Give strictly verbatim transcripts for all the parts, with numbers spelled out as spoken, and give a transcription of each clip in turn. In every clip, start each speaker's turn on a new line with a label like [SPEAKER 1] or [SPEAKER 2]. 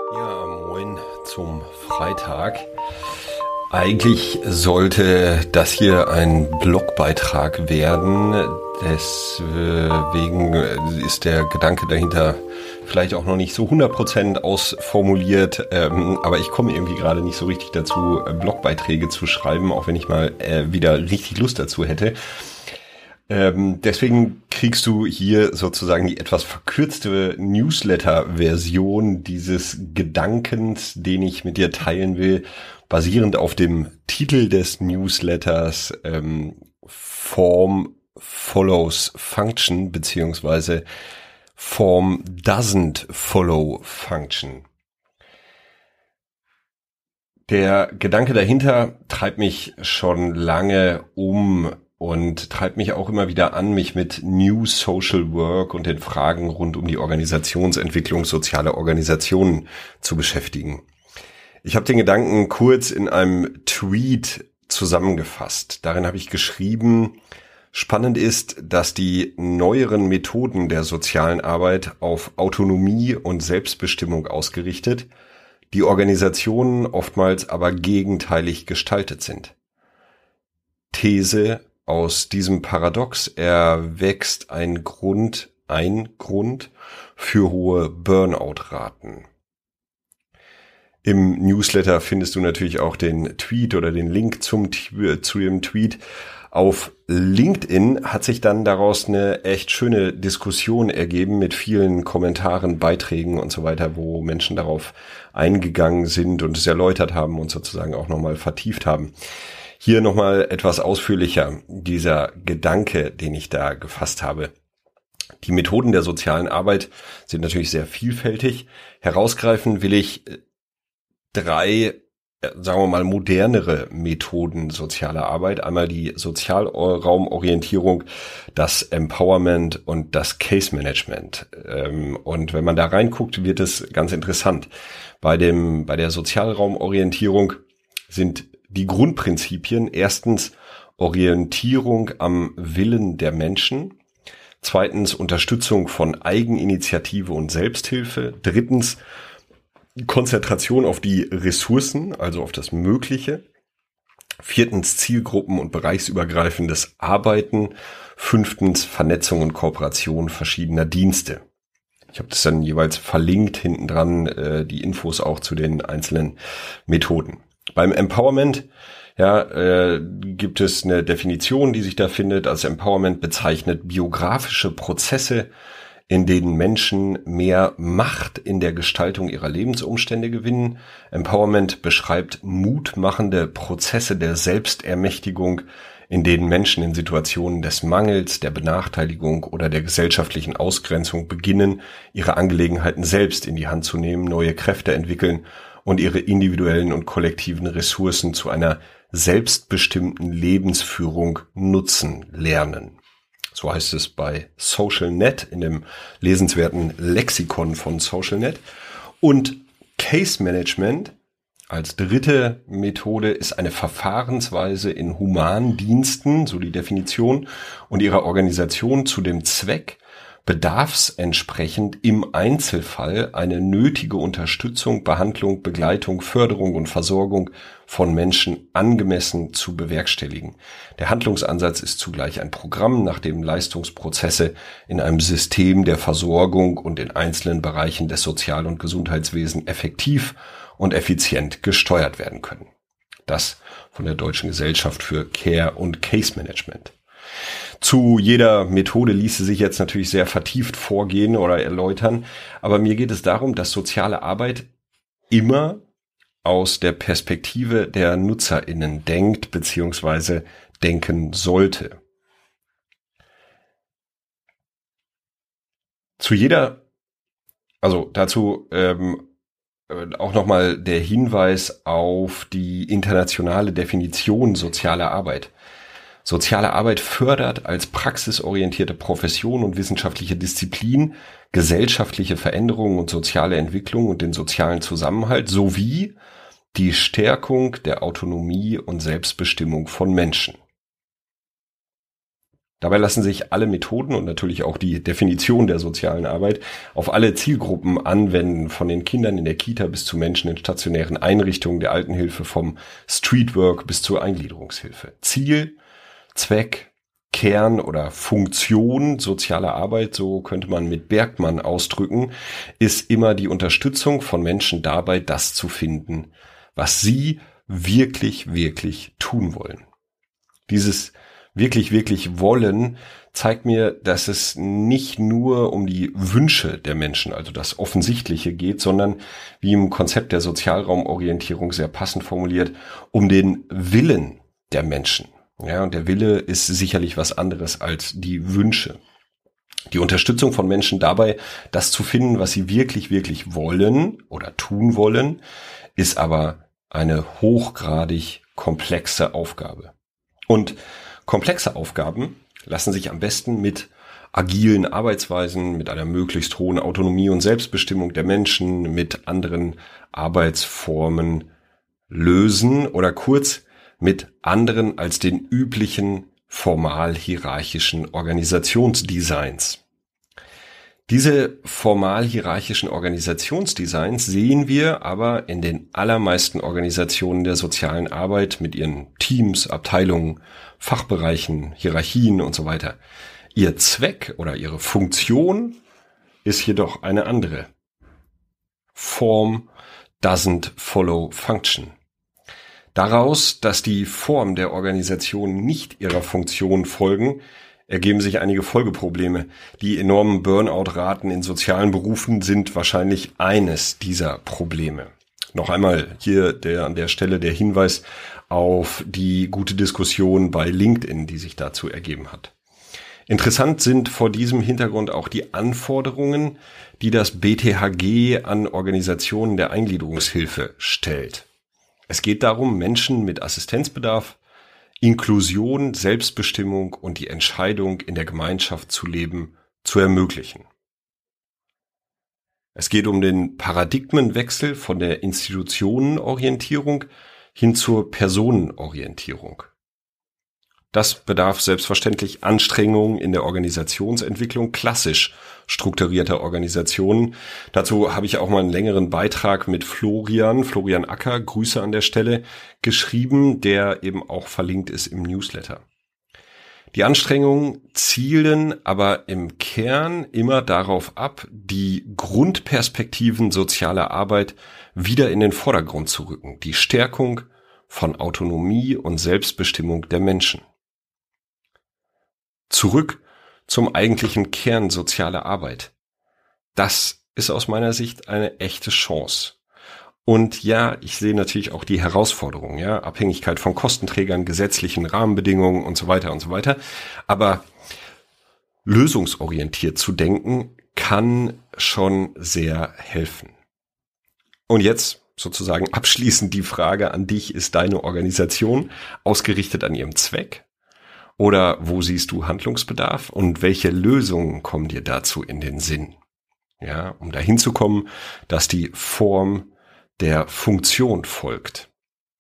[SPEAKER 1] Ja, moin zum Freitag. Eigentlich sollte das hier ein Blogbeitrag werden, deswegen ist der Gedanke dahinter vielleicht auch noch nicht so hundert Prozent ausformuliert, ähm, aber ich komme irgendwie gerade nicht so richtig dazu, Blogbeiträge zu schreiben, auch wenn ich mal äh, wieder richtig Lust dazu hätte. Ähm, deswegen kriegst du hier sozusagen die etwas verkürzte Newsletter-Version dieses Gedankens, den ich mit dir teilen will, basierend auf dem Titel des Newsletters ähm, Form follows Function beziehungsweise Form doesn't follow Function. Der Gedanke dahinter treibt mich schon lange um und treibt mich auch immer wieder an, mich mit New Social Work und den Fragen rund um die Organisationsentwicklung sozialer Organisationen zu beschäftigen. Ich habe den Gedanken kurz in einem Tweet zusammengefasst. Darin habe ich geschrieben, spannend ist, dass die neueren Methoden der sozialen Arbeit auf Autonomie und Selbstbestimmung ausgerichtet, die Organisationen oftmals aber gegenteilig gestaltet sind. These: Aus diesem Paradox erwächst ein Grund, ein Grund für hohe Burnout-Raten. Im Newsletter findest du natürlich auch den Tweet oder den Link zum zu dem Tweet. Auf LinkedIn hat sich dann daraus eine echt schöne Diskussion ergeben mit vielen Kommentaren, Beiträgen und so weiter, wo Menschen darauf eingegangen sind und es erläutert haben und sozusagen auch nochmal vertieft haben. Hier nochmal etwas ausführlicher dieser Gedanke, den ich da gefasst habe. Die Methoden der sozialen Arbeit sind natürlich sehr vielfältig. Herausgreifen will ich drei, sagen wir mal, modernere Methoden sozialer Arbeit. Einmal die Sozialraumorientierung, das Empowerment und das Case Management. Und wenn man da reinguckt, wird es ganz interessant. Bei dem, bei der Sozialraumorientierung sind die Grundprinzipien: erstens Orientierung am Willen der Menschen, zweitens Unterstützung von Eigeninitiative und Selbsthilfe, drittens Konzentration auf die Ressourcen, also auf das Mögliche, viertens Zielgruppen- und bereichsübergreifendes Arbeiten, fünftens Vernetzung und Kooperation verschiedener Dienste. Ich habe das dann jeweils verlinkt hinten dran, äh, die Infos auch zu den einzelnen Methoden. Beim Empowerment ja, äh, gibt es eine Definition, die sich da findet. Als Empowerment bezeichnet biografische Prozesse, in denen Menschen mehr Macht in der Gestaltung ihrer Lebensumstände gewinnen. Empowerment beschreibt mutmachende Prozesse der Selbstermächtigung, in denen Menschen in Situationen des Mangels, der Benachteiligung oder der gesellschaftlichen Ausgrenzung beginnen, ihre Angelegenheiten selbst in die Hand zu nehmen, neue Kräfte entwickeln und ihre individuellen und kollektiven Ressourcen zu einer selbstbestimmten Lebensführung nutzen lernen. So heißt es bei SocialNet in dem lesenswerten Lexikon von SocialNet. Und Case Management als dritte Methode ist eine Verfahrensweise in Humandiensten, so die Definition, und ihrer Organisation zu dem Zweck, bedarfsentsprechend im Einzelfall eine nötige Unterstützung, Behandlung, Begleitung, Förderung und Versorgung von Menschen angemessen zu bewerkstelligen. Der Handlungsansatz ist zugleich ein Programm, nach dem Leistungsprozesse in einem System der Versorgung und in einzelnen Bereichen des Sozial- und Gesundheitswesens effektiv und effizient gesteuert werden können. Das von der Deutschen Gesellschaft für Care und Case Management. Zu jeder Methode ließe sich jetzt natürlich sehr vertieft vorgehen oder erläutern, aber mir geht es darum, dass soziale Arbeit immer aus der Perspektive der NutzerInnen denkt bzw. denken sollte. Zu jeder, also dazu ähm, auch nochmal der Hinweis auf die internationale Definition sozialer Arbeit. Soziale Arbeit fördert als praxisorientierte Profession und wissenschaftliche Disziplin gesellschaftliche Veränderungen und soziale Entwicklung und den sozialen Zusammenhalt sowie die Stärkung der Autonomie und Selbstbestimmung von Menschen. Dabei lassen sich alle Methoden und natürlich auch die Definition der sozialen Arbeit auf alle Zielgruppen anwenden, von den Kindern in der Kita bis zu Menschen in stationären Einrichtungen der Altenhilfe, vom Streetwork bis zur Eingliederungshilfe. Ziel, Zweck, Kern oder Funktion sozialer Arbeit, so könnte man mit Bergmann ausdrücken, ist immer die Unterstützung von Menschen dabei, das zu finden, was sie wirklich, wirklich tun wollen. Dieses wirklich, wirklich wollen zeigt mir, dass es nicht nur um die Wünsche der Menschen, also das Offensichtliche geht, sondern, wie im Konzept der Sozialraumorientierung sehr passend formuliert, um den Willen der Menschen. Ja, und der Wille ist sicherlich was anderes als die Wünsche. Die Unterstützung von Menschen dabei, das zu finden, was sie wirklich, wirklich wollen oder tun wollen, ist aber eine hochgradig komplexe Aufgabe. Und komplexe Aufgaben lassen sich am besten mit agilen Arbeitsweisen, mit einer möglichst hohen Autonomie und Selbstbestimmung der Menschen, mit anderen Arbeitsformen lösen oder kurz mit anderen als den üblichen formal-hierarchischen Organisationsdesigns. Diese formal-hierarchischen Organisationsdesigns sehen wir aber in den allermeisten Organisationen der sozialen Arbeit mit ihren Teams, Abteilungen, Fachbereichen, Hierarchien und so weiter. Ihr Zweck oder ihre Funktion ist jedoch eine andere. Form doesn't follow function. Daraus, dass die Form der Organisation nicht ihrer Funktion folgen, ergeben sich einige Folgeprobleme. Die enormen Burnout-Raten in sozialen Berufen sind wahrscheinlich eines dieser Probleme. Noch einmal hier der, an der Stelle der Hinweis auf die gute Diskussion bei LinkedIn, die sich dazu ergeben hat. Interessant sind vor diesem Hintergrund auch die Anforderungen, die das B T H G an Organisationen der Eingliederungshilfe stellt. Es geht darum, Menschen mit Assistenzbedarf, Inklusion, Selbstbestimmung und die Entscheidung, in der Gemeinschaft zu leben, zu ermöglichen. Es geht um den Paradigmenwechsel von der Institutionenorientierung hin zur Personenorientierung. Das bedarf selbstverständlich Anstrengungen in der Organisationsentwicklung klassisch strukturierter Organisationen. Dazu habe ich auch mal einen längeren Beitrag mit Florian, Florian Acker, Grüße an der Stelle, geschrieben, der eben auch verlinkt ist im Newsletter. Die Anstrengungen zielen aber im Kern immer darauf ab, die Grundperspektiven sozialer Arbeit wieder in den Vordergrund zu rücken, die Stärkung von Autonomie und Selbstbestimmung der Menschen. Zurück zum eigentlichen Kern sozialer Arbeit. Das ist aus meiner Sicht eine echte Chance. Und ja, ich sehe natürlich auch die Herausforderungen, ja, Abhängigkeit von Kostenträgern, gesetzlichen Rahmenbedingungen und so weiter und so weiter. Aber lösungsorientiert zu denken kann schon sehr helfen. Und jetzt sozusagen abschließend die Frage an dich: Ist deine Organisation ausgerichtet an ihrem Zweck? Oder wo siehst du Handlungsbedarf und welche Lösungen kommen dir dazu in den Sinn? Ja, um dahin zu kommen, dass die Form der Funktion folgt.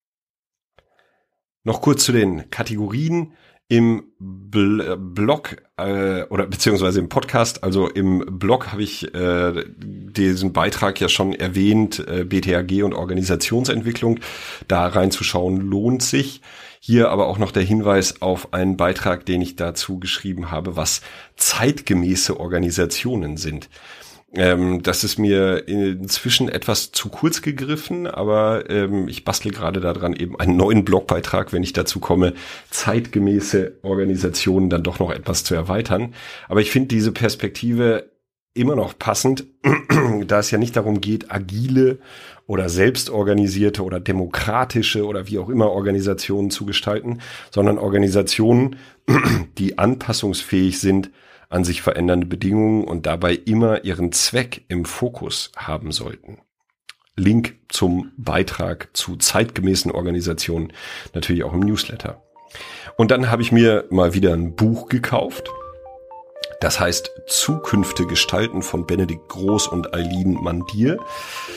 [SPEAKER 1] Noch kurz zu den Kategorien im Blog äh, oder beziehungsweise im Podcast. Also im Blog habe ich äh, diesen Beitrag ja schon erwähnt, äh, B T H G und Organisationsentwicklung. Da reinzuschauen lohnt sich. Hier aber auch noch der Hinweis auf einen Beitrag, den ich dazu geschrieben habe, was zeitgemäße Organisationen sind. Ähm, das ist mir inzwischen etwas zu kurz gegriffen, aber ähm, ich bastel gerade daran, eben einen neuen Blogbeitrag, wenn ich dazu komme, zeitgemäße Organisationen dann doch noch etwas zu erweitern. Aber ich finde diese Perspektive immer noch passend, da es ja nicht darum geht, agile oder selbstorganisierte oder demokratische oder wie auch immer Organisationen zu gestalten, sondern Organisationen, die anpassungsfähig sind an sich verändernde Bedingungen und dabei immer ihren Zweck im Fokus haben sollten. Link zum Beitrag zu zeitgemäßen Organisationen natürlich auch im Newsletter. Und dann habe ich mir mal wieder ein Buch gekauft. Das heißt Zukünfte gestalten von Benedikt Groß und Eileen Mandier.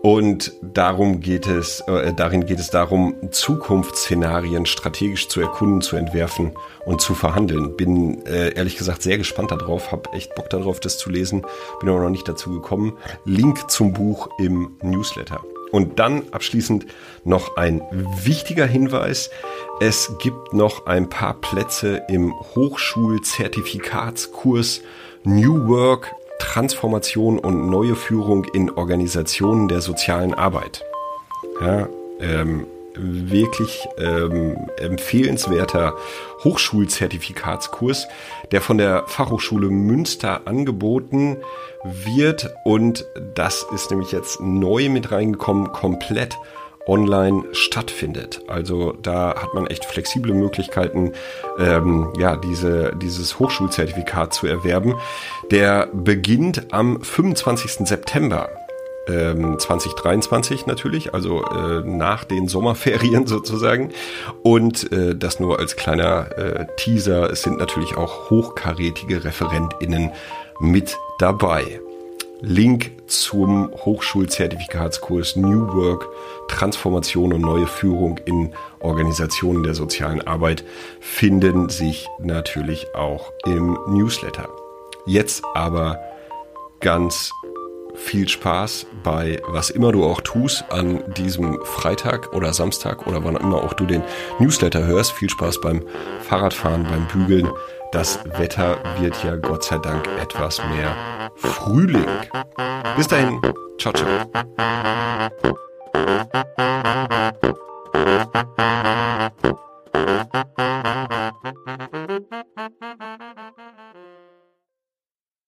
[SPEAKER 1] Und darum geht es, äh, darin geht es darum, Zukunftsszenarien strategisch zu erkunden, zu entwerfen und zu verhandeln. Bin äh, ehrlich gesagt sehr gespannt darauf, habe echt Bock darauf, das zu lesen, bin aber noch nicht dazu gekommen. Link zum Buch im Newsletter. Und dann abschließend noch ein wichtiger Hinweis. Es gibt noch ein paar Plätze im Hochschulzertifikatskurs New Work, Transformation und neue Führung in Organisationen der sozialen Arbeit. Ja, ähm, wirklich ähm, empfehlenswerter Hochschulzertifikatskurs, der von der Fachhochschule Münster angeboten wird, und das ist nämlich jetzt neu mit reingekommen, komplett online stattfindet. Also da hat man echt flexible Möglichkeiten, ähm, ja, diese, dieses Hochschulzertifikat zu erwerben. Der beginnt am fünfundzwanzigsten September ähm, zwanzig dreiundzwanzig natürlich, also äh, nach den Sommerferien sozusagen. Und äh, das nur als kleiner äh, Teaser. Es sind natürlich auch hochkarätige ReferentInnen mit dabei. Link zum Hochschulzertifikatskurs New Work, Transformation und neue Führung in Organisationen der sozialen Arbeit finden sich natürlich auch im Newsletter. Jetzt aber ganz viel Spaß bei was immer du auch tust an diesem Freitag oder Samstag oder wann immer auch du den Newsletter hörst. Viel Spaß beim Fahrradfahren, beim Bügeln. Das Wetter wird ja Gott sei Dank etwas mehr Frühling. Bis dahin. Ciao, ciao.